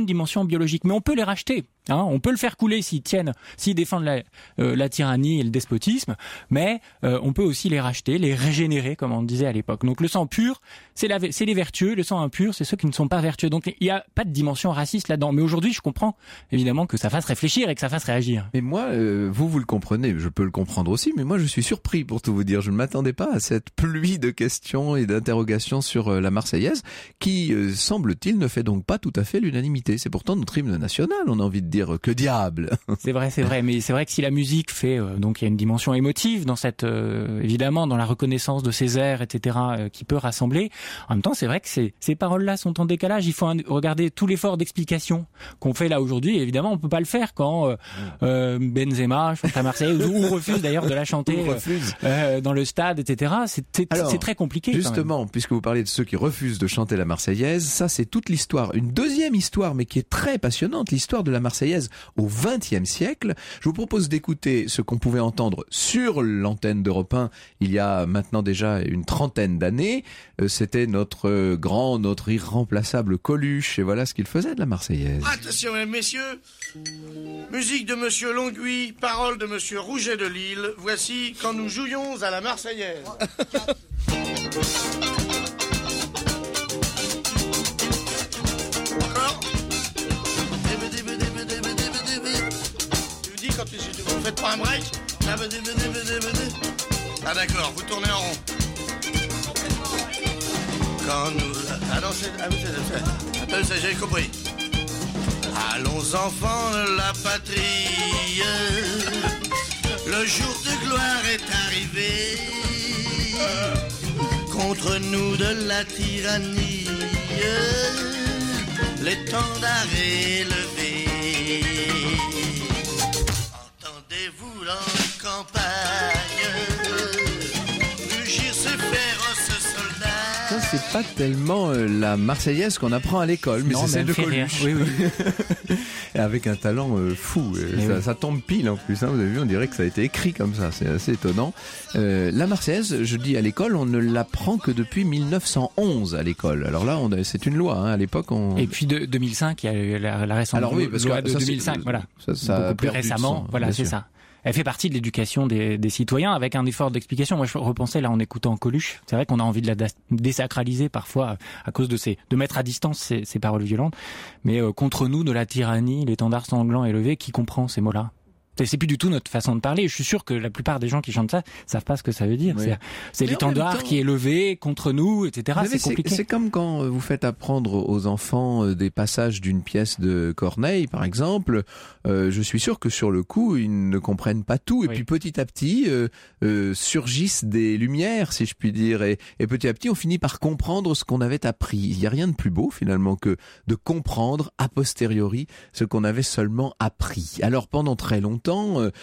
biologiques, mais on peut les racheter. Hein, on peut le faire couler s'ils tiennent, s'ils défendent la, euh, la tyrannie et le despotisme, mais euh, on peut aussi les racheter, les régénérer, comme on disait à l'époque. Donc le sang pur, c'est, la, c'est les vertueux, le sang impur, c'est ceux qui ne sont pas vertueux. Donc il n'y a pas de dimension raciste là-dedans. Mais aujourd'hui, je comprends évidemment que ça fasse réfléchir et que ça fasse réagir. Mais moi, euh, vous, vous le comprenez, je peux le comprendre aussi, mais moi je suis surpris pour tout vous dire. Je ne m'attendais pas à cette pluie de questions et d'interrogations sur euh, la Marseillaise, qui, euh, semble-t-il, ne fait donc pas tout à fait l'unanimité. C'est pourtant notre hymne national, on a envie de dire. Que diable. C'est vrai, c'est vrai, mais c'est vrai que si la musique fait, euh, donc il y a une dimension émotive dans cette, euh, évidemment, dans la reconnaissance de ces airs, et cetera, euh, qui peut rassembler. En même temps, c'est vrai que ces, ces paroles-là sont en décalage. Il faut un, regarder tout l'effort d'explication qu'on fait là aujourd'hui. Et évidemment, on peut pas le faire quand euh, euh, Benzema chante la Marseillaise ou, ou refuse d'ailleurs de la chanter euh, dans le stade, et cetera. C'est, c'est, Alors, c'est très compliqué. Justement, puisque vous parlez de ceux qui refusent de chanter la Marseillaise, ça c'est toute l'histoire. Une deuxième histoire, mais qui est très passionnante, l'histoire de la Marseillaise au vingtième siècle. Je vous propose d'écouter ce qu'on pouvait entendre sur l'antenne d'Europe un il y a maintenant déjà une trentaine d'années. C'était notre grand, notre irremplaçable Coluche, et voilà ce qu'il faisait de la Marseillaise. Attention, mesdames, messieurs, musique de Monsieur Longuy, paroles de Monsieur Rouget de Lille. Voici quand nous jouions à la Marseillaise. Encore ? Quand tu, vous faites pas un break. Ah d'accord, vous tournez en rond. Quand nous... Ah non, c'est... Ah, c'est... Attends, ça, j'ai compris. Allons enfants de la patrie, le jour de gloire est arrivé. Contre nous de la tyrannie, l'étendard est levé. Entendez-vous dans campagne rugir ces féroces soldats? Ça, c'est pas tellement euh, la Marseillaise qu'on apprend à l'école, mais non, c'est celle de Coluche. Oui, oui. Et avec un talent euh, fou. Euh, ça, oui. ça tombe pile en plus. Hein, vous avez vu, on dirait que ça a été écrit comme ça. C'est assez étonnant. Euh, la Marseillaise, je dis à l'école, on ne l'apprend que depuis mille neuf cent onze à l'école. Alors là, on a, c'est une loi. Hein, à l'époque, on... Et puis de deux mille cinq, il y a eu la, la récente Alors oui, parce loi que, de ça, deux mille cinq. Voilà. Ça, ça Beaucoup plus récemment. Voilà, c'est sûr. ça. Elle fait partie de l'éducation des, des citoyens avec un effort d'explication. Moi, je repensais là en écoutant Coluche. C'est vrai qu'on a envie de la désacraliser parfois à cause de ces, de mettre à distance ces, ces paroles violentes. Mais euh, contre nous de la tyrannie, l'étendard sanglant est levé. Qui comprend ces mots-là? C'est plus du tout notre façon de parler. Je suis sûr que la plupart des gens qui chantent ça savent pas ce que ça veut dire. Oui. C'est, c'est l'étendard temps, qui est levé contre nous, et cetera. C'est compliqué. C'est, c'est comme quand vous faites apprendre aux enfants des passages d'une pièce de Corneille, par exemple. Euh, je suis sûr que sur le coup, ils ne comprennent pas tout. Et oui. puis petit à petit, euh, euh, surgissent des lumières, si je puis dire. Et, et petit à petit, on finit par comprendre ce qu'on avait appris. Il n'y a rien de plus beau, finalement, que de comprendre a posteriori ce qu'on avait seulement appris. Alors pendant très longtemps,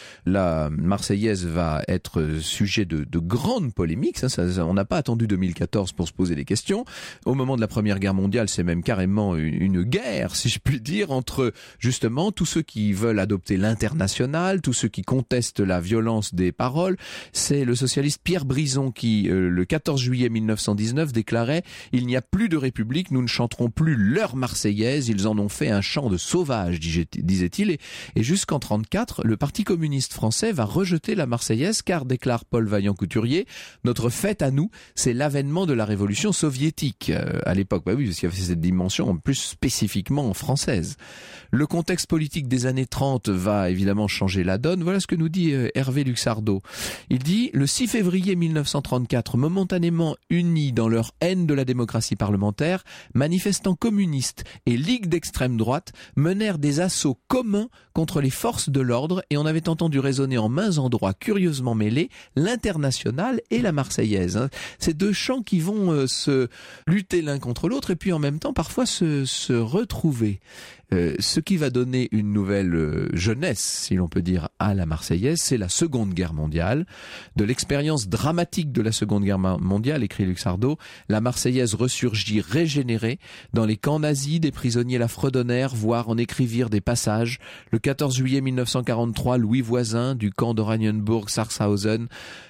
la Marseillaise va être sujet de, de grandes polémiques. Ça, ça, on n'a pas attendu deux mille quatorze pour se poser des questions. Au moment de la Première Guerre mondiale, c'est même carrément une, une guerre, si je puis dire, entre justement tous ceux qui veulent adopter l'international, tous ceux qui contestent la violence des paroles. C'est le socialiste Pierre Brison qui, euh, le quatorze juillet mille neuf cent dix-neuf, déclarait « Il n'y a plus de république, nous ne chanterons plus leur Marseillaise, ils en ont fait un chant de sauvage », disait-il. Et, et jusqu'en trente-quatre, le Parti communiste français va rejeter la Marseillaise car, déclare Paul Vaillant-Couturier, notre fête à nous, c'est l'avènement de la révolution soviétique. Euh, à l'époque, bah oui, parce qu'il y avait cette dimension en plus spécifiquement française. Le contexte politique des années trente va évidemment changer la donne. Voilà ce que nous dit euh, Hervé Luxardo. Il dit « Le six février mille neuf cent trente-quatre, momentanément unis dans leur haine de la démocratie parlementaire, manifestants communistes et ligues d'extrême droite menèrent des assauts communs contre les forces de l'ordre et on avait entendu résonner en mains endroits curieusement mêlés l'international et la Marseillaise. Hein. Ces deux chants qui vont euh, se lutter l'un contre l'autre et puis en même temps parfois se, se retrouver. Euh, ce qui va donner une nouvelle euh, jeunesse, si l'on peut dire, à la Marseillaise, c'est la Seconde Guerre mondiale. De l'expérience dramatique de la Seconde Guerre mondiale, écrit Luxardo, la Marseillaise ressurgit régénérée. Dans les camps nazis, des prisonniers la fredonnèrent, voire en écrivirent des passages. Le quatorze juillet mille neuf cent quarante-trois, Louis Voisin, du camp d'Oranienburg-Sachsenhausen,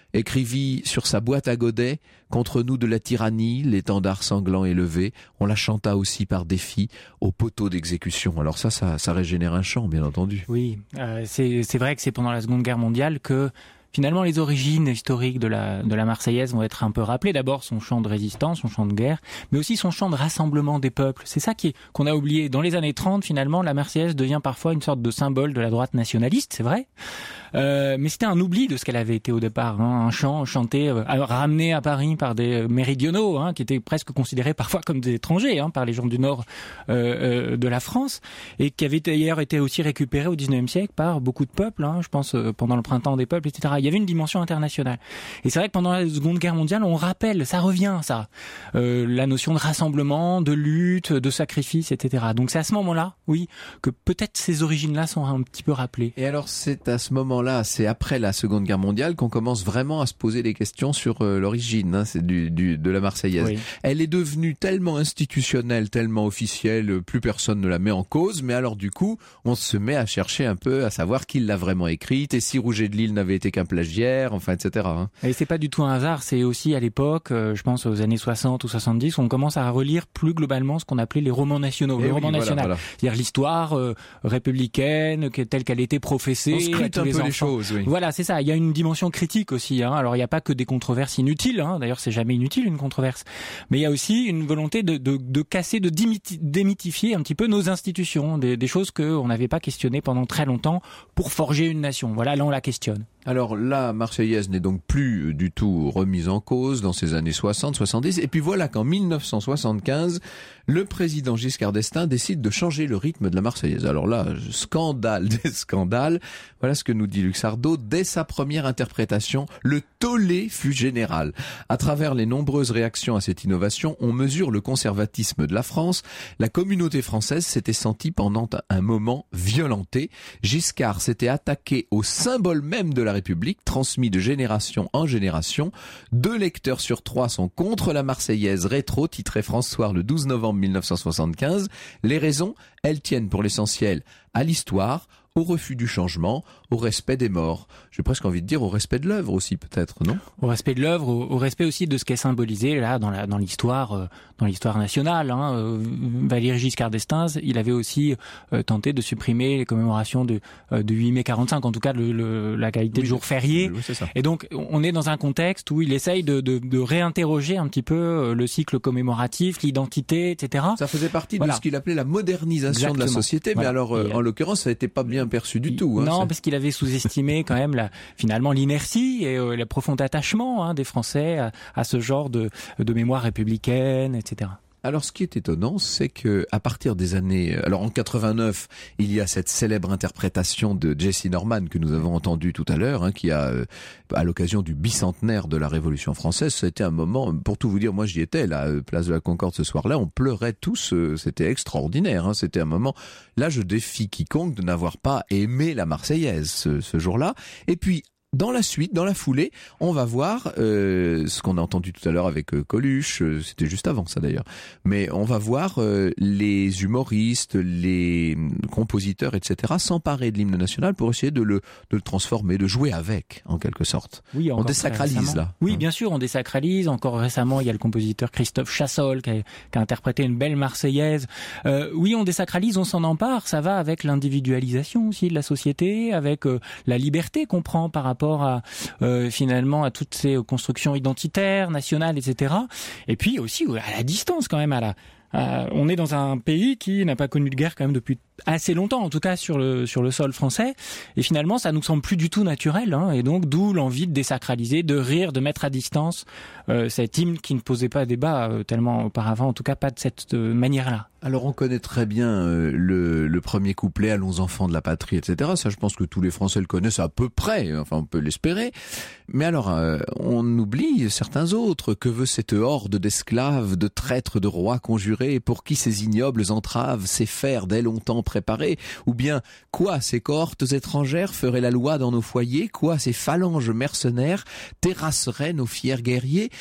écrivit sur sa boîte à godets « Contre nous de la tyrannie, l'étendard sanglant élevé ». On la chanta aussi par défi au poteau d'exécution. Alors ça, ça, ça régénère un chant, bien entendu. Oui, euh, c'est, c'est vrai que c'est pendant la Seconde Guerre mondiale que finalement les origines historiques de la, de la Marseillaise vont être un peu rappelées. D'abord son chant de résistance, son chant de guerre, mais aussi son chant de rassemblement des peuples. C'est ça qui est, qu'on a oublié. Dans les années trente, finalement, la Marseillaise devient parfois une sorte de symbole de la droite nationaliste, c'est vrai. Euh, mais c'était un oubli de ce qu'elle avait été au départ, hein, un chant chanté, euh, ramené à Paris par des méridionaux, hein, qui étaient presque considérés parfois comme des étrangers, hein, par les gens du nord euh, euh, de la France, et qui avait d'ailleurs été aussi récupéré au dix-neuvième siècle par beaucoup de peuples, hein, je pense euh, pendant le printemps des peuples, et cetera. Il y avait une dimension internationale. Et c'est vrai que pendant la Seconde Guerre mondiale, on rappelle, ça revient, ça, euh, la notion de rassemblement, de lutte, de sacrifice, et cetera. Donc c'est à ce moment-là, oui, que peut-être ces origines-là sont un petit peu rappelées. Et alors c'est à ce moment là, c'est après la Seconde Guerre mondiale qu'on commence vraiment à se poser des questions sur euh, l'origine, hein, c'est du, du, de la Marseillaise. Oui. Elle est devenue tellement institutionnelle, tellement officielle, plus personne ne la met en cause, mais alors du coup, on se met à chercher un peu à savoir qui l'a vraiment écrite, et si Rouget de Lisle n'avait été qu'un plagiaire, enfin, et cetera. Hein. Et c'est pas du tout un hasard, c'est aussi à l'époque, euh, je pense aux années soixante ou soixante-dix, on commence à relire plus globalement ce qu'on appelait les romans nationaux, et les oui, romans voilà, nationaux, voilà. C'est-à-dire l'histoire euh, républicaine, telle qu'elle était professée. On scrute à tous un les peu enfants. Les choses. Oui. Voilà, c'est ça. Il y a une dimension critique aussi. Hein. Alors, il n'y a pas que des controverses inutiles. Hein. D'ailleurs, c'est jamais inutile une controverse. Mais il y a aussi une volonté de, de, de casser, de démythifier un petit peu nos institutions, des, des choses qu'on n'avait pas questionnées pendant très longtemps pour forger une nation. Voilà, là, on la questionne. Alors, la Marseillaise n'est donc plus du tout remise en cause dans ces années soixante, soixante-dix. Et puis voilà qu'en mille neuf cent soixante-quinze, le président Giscard d'Estaing décide de changer le rythme de la Marseillaise. Alors là, scandale des scandales. Voilà ce que nous dit Luxardo. Dès sa première interprétation, le tollé fut général. À travers les nombreuses réactions à cette innovation, on mesure le conservatisme de la France. La communauté française s'était sentie pendant un moment violentée. Giscard s'était attaqué au symbole même de la République, transmis de génération en génération. Deux lecteurs sur trois sont contre la Marseillaise rétro, titré François le douze novembre mille neuf cent soixante-quinze. Les raisons, elles tiennent pour l'essentiel à l'histoire, au refus du changement, au respect des morts. J'ai presque envie de dire au respect de l'œuvre aussi, peut-être, non ? Au respect de l'œuvre, au, au respect aussi de ce qu'est symbolisé là dans la dans l'histoire euh, dans l'histoire nationale. Hein. Euh, Valéry Giscard d'Estaing, il avait aussi euh, tenté de supprimer les commémorations de euh, de huit mai quarante-cinq, en tout cas le, le, la qualité oui, de jour férié. Oui, c'est ça. Et donc on est dans un contexte où il essaye de de, de réinterroger un petit peu le cycle commémoratif, l'identité, et cetera. Ça faisait partie voilà. de ce qu'il appelait la modernisation Exactement. de la société, mais voilà. alors euh, en l'occurrence, ça n'était pas bien perçu du tout. Hein, non, c'est... parce qu'il avait sous-estimé quand même la, finalement l'inertie et euh, le profond attachement hein, des Français à, à ce genre de, de mémoire républicaine, et cetera. Alors, ce qui est étonnant, c'est que à partir des années, alors en quatre-vingt-neuf, il y a cette célèbre interprétation de Jesse Norman que nous avons entendue tout à l'heure, hein, qui a, euh, à l'occasion du bicentenaire de la Révolution française, c'était un moment, pour tout vous dire, moi j'y étais, là, place de la Concorde ce soir-là, on pleurait tous, euh, c'était extraordinaire, hein, c'était un moment. Là, je défie quiconque de n'avoir pas aimé la Marseillaise ce, ce jour-là. Et puis, dans la suite, dans la foulée, on va voir euh, ce qu'on a entendu tout à l'heure avec euh, Coluche, euh, c'était juste avant ça d'ailleurs, mais on va voir euh, les humoristes, les compositeurs, et cetera s'emparer de l'hymne national pour essayer de le, de le transformer, de jouer avec, en quelque sorte. Oui, on désacralise là. Oui, hein. Bien sûr, on désacralise. Encore récemment, il y a le compositeur Christophe Chassol qui a, qui a interprété une belle Marseillaise. Euh, oui, on désacralise, on s'en empare, ça va avec l'individualisation aussi de la société, avec euh, la liberté qu'on prend par rapport à euh, finalement à toutes ces constructions identitaires, nationales, et cetera. Et puis aussi à la distance quand même. À la, à, on est dans un pays qui n'a pas connu de guerre quand même depuis assez longtemps, en tout cas sur le sur le sol français. Et finalement, ça nous semble plus du tout naturel. Hein, et donc, d'où l'envie de désacraliser, de rire, de mettre à distance euh, cet hymne qui ne posait pas débat euh, tellement auparavant, en tout cas pas de cette euh, manière-là. Alors on connaît très bien euh, le, le premier couplet « Allons enfants de la patrie », et cetera. Ça, je pense que tous les Français le connaissent à peu près, enfin on peut l'espérer. Mais alors, euh, on oublie certains autres. Que veut cette horde d'esclaves, de traîtres, de rois conjurés, pour qui ces ignobles entraves, ces fers dès longtemps préparés? Ou bien, quoi, ces cohortes étrangères feraient la loi dans nos foyers? Quoi, ces phalanges mercenaires terrasseraient nos fiers guerriers?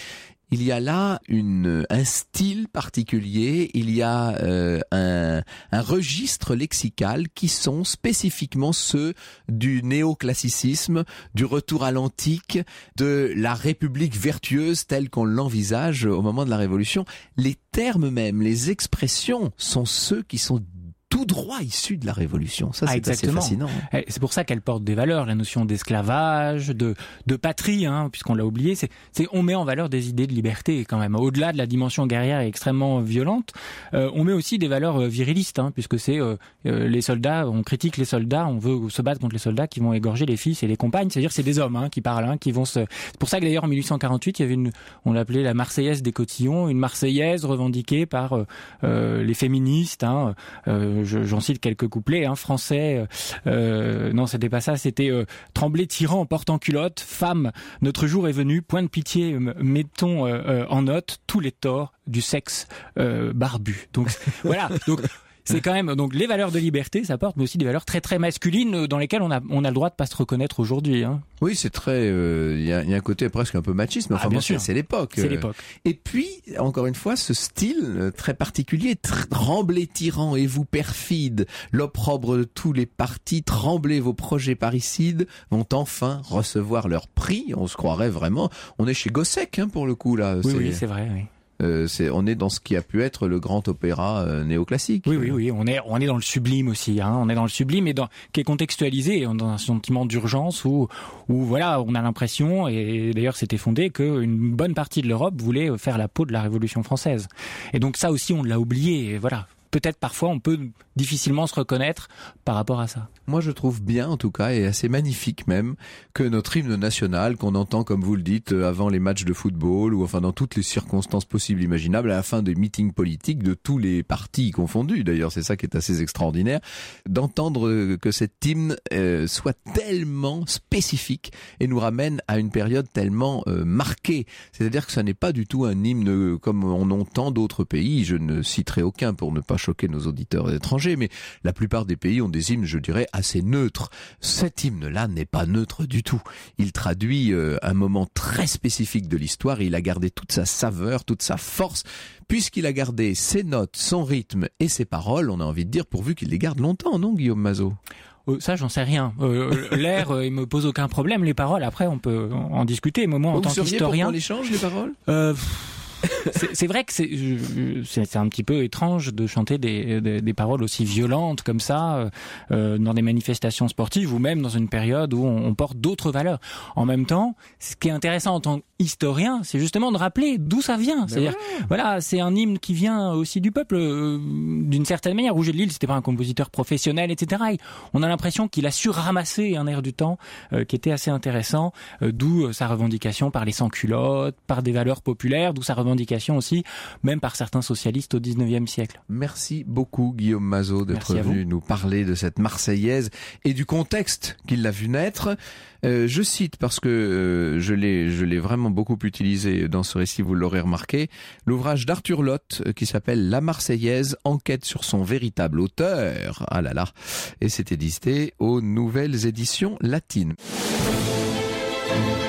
Il y a là une, un style particulier, il y a euh, un, un registre lexical qui sont spécifiquement ceux du néoclassicisme, du retour à l'antique, de la République vertueuse telle qu'on l'envisage au moment de la Révolution. Les termes même, les expressions sont ceux qui sont tout droit issu de la Révolution. Ça, c'est ah, assez fascinant. C'est pour ça qu'elle porte des valeurs, la notion d'esclavage, de, de patrie, hein, puisqu'on l'a oublié. C'est, c'est, on met en valeur des idées de liberté, quand même. Au-delà de la dimension guerrière et extrêmement violente, euh, on met aussi des valeurs virilistes, hein, puisque c'est euh, euh, les soldats, on critique les soldats, on veut se battre contre les soldats qui vont égorger les fils et les compagnes. C'est-à-dire que c'est des hommes hein, qui parlent, hein, qui vont se... C'est pour ça que d'ailleurs, en mille huit cent quarante-huit, il y avait une, on l'appelait la Marseillaise des cotillons, une Marseillaise revendiquée par euh, les féministes, hein, euh, Je, j'en cite quelques couplets, hein, français. Euh, non, c'était pas ça. C'était euh, Tremblez, tyran, porte en culotte, femme. Notre jour est venu. Point de pitié, mettons euh, en note tous les torts du sexe euh, barbu. Donc voilà. Donc c'est quand même donc les valeurs de liberté, ça porte, mais aussi des valeurs très très masculines dans lesquelles on a on a le droit de pas se reconnaître aujourd'hui. Hein. Oui, c'est très. Il euh, y, a, y a un côté presque un peu machisme. Enfin, ah, bien bon, sûr. C'est, c'est l'époque. C'est l'époque. Et puis, encore une fois, ce style très particulier, tremblez tyran et vous perfide, l'opprobre de tous les partis, tremblez vos projets parricides vont enfin recevoir leur prix. On se croirait vraiment. On est chez Gossec, hein, pour le coup là. Oui, c'est... oui, c'est vrai. Oui. Euh, c'est, on est dans ce qui a pu être le grand opéra euh, néoclassique. Oui, oui, oui. On est, on est dans le sublime aussi. Hein. On est dans le sublime et dans, qui est contextualisé dans un sentiment d'urgence où, où voilà, on a l'impression, et d'ailleurs c'était fondé, qu'une bonne partie de l'Europe voulait faire la peau de la Révolution française. Et donc ça aussi, on l'a oublié. Et voilà. Peut-être parfois on peut difficilement se reconnaître par rapport à ça. Moi je trouve bien en tout cas, et assez magnifique même, que notre hymne national, qu'on entend comme vous le dites avant les matchs de football ou enfin dans toutes les circonstances possibles imaginables, à la fin des meetings politiques de tous les partis confondus, d'ailleurs c'est ça qui est assez extraordinaire, d'entendre que cet hymne euh, soit tellement spécifique et nous ramène à une période tellement euh, marquée. C'est-à-dire que ça n'est pas du tout un hymne comme on entend d'autres pays, je ne citerai aucun pour ne pas choquer nos auditeurs étrangers, mais la plupart des pays ont des hymnes, je dirais, assez neutres. Cet hymne-là n'est pas neutre du tout. Il traduit euh, un moment très spécifique de l'histoire et il a gardé toute sa saveur, toute sa force, puisqu'il a gardé ses notes, son rythme et ses paroles, on a envie de dire, pourvu qu'il les garde longtemps, non, Guillaume Mazot ? Euh, ça, j'en sais rien. Euh, l'air, euh, il me pose aucun problème. Les paroles, après, on peut en discuter. Mais moi, en Vous tant qu'historien... Vous seriez pour qu'on les change, les paroles ? euh, c'est, c'est vrai que c'est, c'est, c'est un petit peu étrange de chanter des, des, des paroles aussi violentes comme ça euh, dans des manifestations sportives ou même dans une période où on, on porte d'autres valeurs. En même temps, ce qui est intéressant en tant qu'historien, c'est justement de rappeler d'où ça vient. Ben C'est-à-dire, ouais. voilà, c'est un hymne qui vient aussi du peuple euh, d'une certaine manière. Rouget de Lille, c'était pas un compositeur professionnel, et cetera. Et on a l'impression qu'il a su ramasser un air du temps euh, qui était assez intéressant, euh, d'où euh, sa revendication par les sans-culottes, par des valeurs populaires, d'où sa revendication aussi, même par certains socialistes au dix-neuvième siècle. Merci beaucoup Guillaume Mazot d'être Merci venu nous parler de cette Marseillaise et du contexte qui l'a vu naître. Euh, je cite, parce que euh, je l'ai, je l'ai vraiment beaucoup utilisé dans ce récit, vous l'aurez remarqué, l'ouvrage d'Arthur Lotte euh, qui s'appelle La Marseillaise, enquête sur son véritable auteur. Ah là là. Et c'est édité aux Nouvelles Éditions Latines.